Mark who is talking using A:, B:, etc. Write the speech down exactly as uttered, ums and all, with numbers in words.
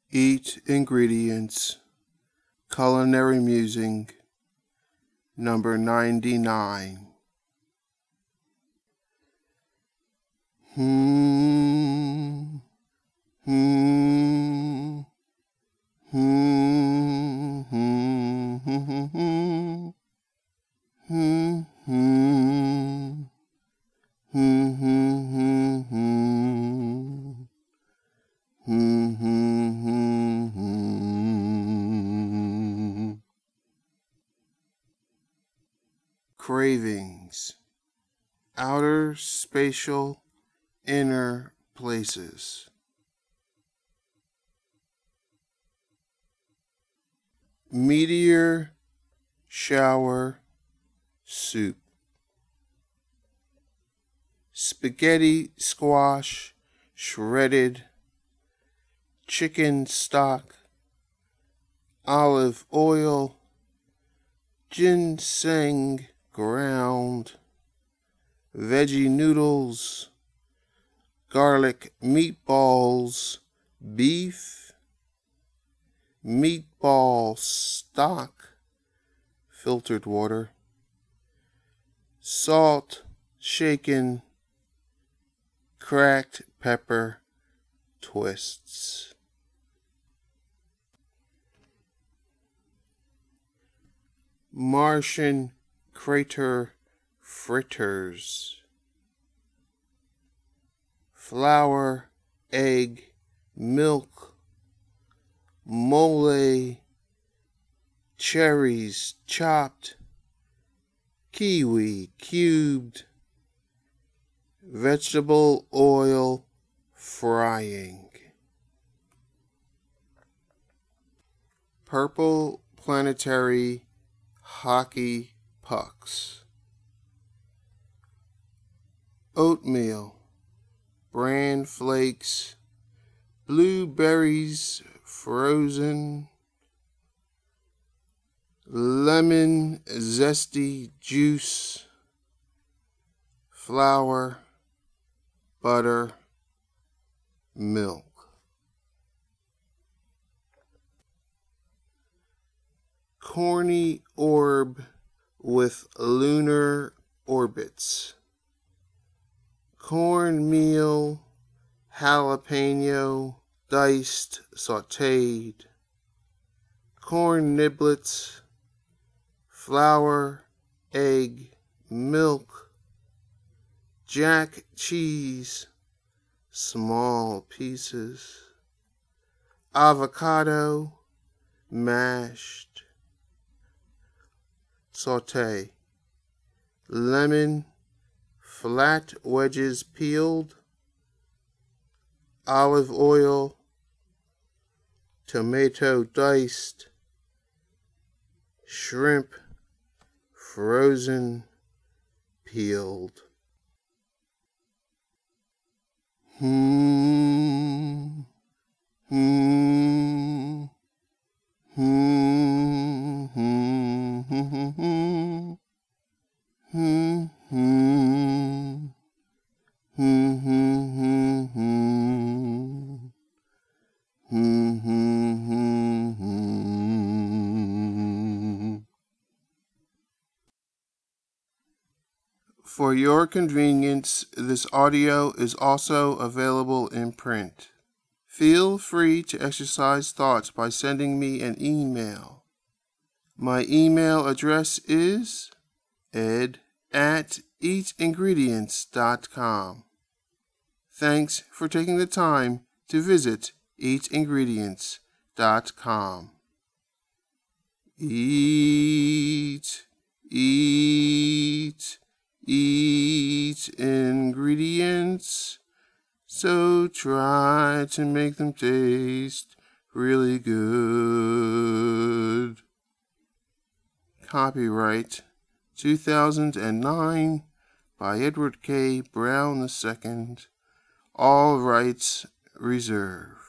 A: Eat Ingredients Culinary Musing number ninety-nine. Hmm, hmm, hmm, hmm, hmm, hmm, hmm, hmm, hmm, hmm, hmm. Hmm, hmm, hmm, hmm. Cravings. Outer spatial inner places. Meteor shower soup. Spaghetti squash shredded. Chicken stock. Olive oil. Ginseng ground. Veggie noodles. Garlic meatballs. Beef. Meatball stock. Filtered water. Salt shaken. Cracked pepper twists. Martian crater fritters. Flour, egg, milk, mole, cherries chopped, kiwi cubed, vegetable oil frying. Purple planetary hockey pucks. Oatmeal, bran flakes, blueberries frozen, lemon zesty juice, flour, butter, milk. Corny orb with lunar orbits. Cornmeal, jalapeno, diced, sautéed. Corn niblets, flour, egg, milk. Jack cheese, small pieces. Avocado, mashed. Sauté. Lemon, flat wedges peeled. Olive oil. Tomato diced. Shrimp, frozen, peeled. Hmm, hmm, hmm, hmm, hmm, hmm, hmm. Hmm, hmm, hmm, hmm, hmm, hmm, hmm, hmm. For your convenience, this audio is also available in print. Feel free to exercise thoughts by sending me an email. My email address is ed at eat ingredients dot com. Thanks for taking the time to visit eat ingredients dot com. Eat, eat, eat ingredients, so try to make them taste really good. Copyright two thousand nine by Edward K. Brown the Second. All rights reserved.